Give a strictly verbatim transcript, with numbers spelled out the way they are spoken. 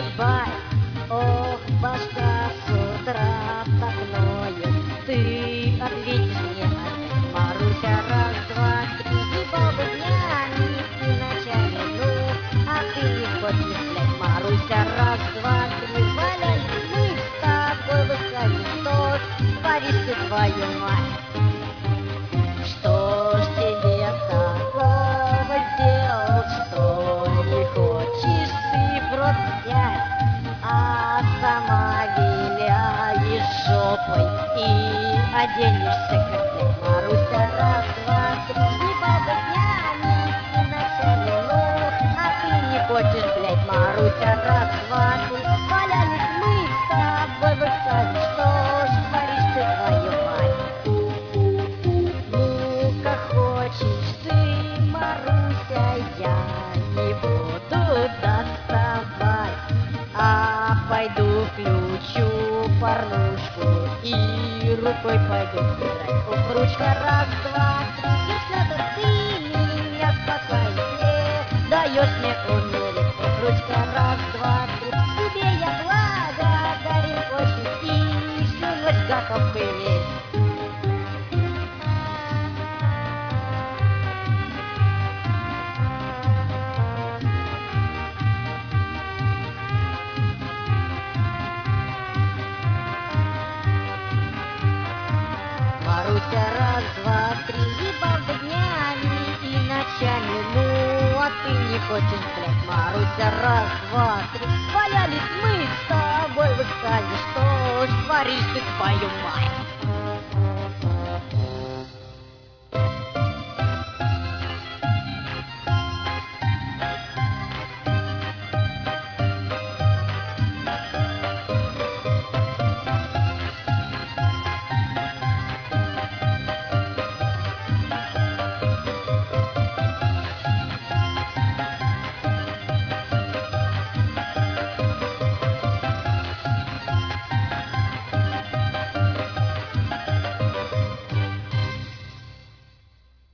вставай. Ох, башка с утра так ноет. Ты ответишь мне опять, Маруся, раз, два, три. Ебал бы днями и ночами, ну, а ты не хочешь, блядь, Маруся, раз, два, три. Валялись мы с тобой, выходим, что ж, творишь ты, твою мать. Что ж тебе такого сделал, что не хочешь ты в рот взять, а сама виляешь жопой и оденешься как блядь, Маруся, раз, два, три. Ебал бы днями и ночами, ну, а ты не хочешь, блядь, Маруся, раз, два, три. Валялись мы с тобой, выходим, что ж, творишь ты, твою мать. Ну-ка хочешь ты, Маруся, я не буду доставать, а пойду включу порнушку и рукой пойду играть. Ох, ручка, раз, два, три. Если-то ты меня спасаешь, не даешь мне умереть. Ох, ручка, раз, два, три. Тебе я благодарен очень и всю ночь готов пылеть. Маруся, раз, два, три. Ебал бы днями и ночами, ну, а ты не хочешь, блядь, Маруся, раз, два, три. Валялись мы с тобой, выходишь, что ж, творишь ты, твою мать.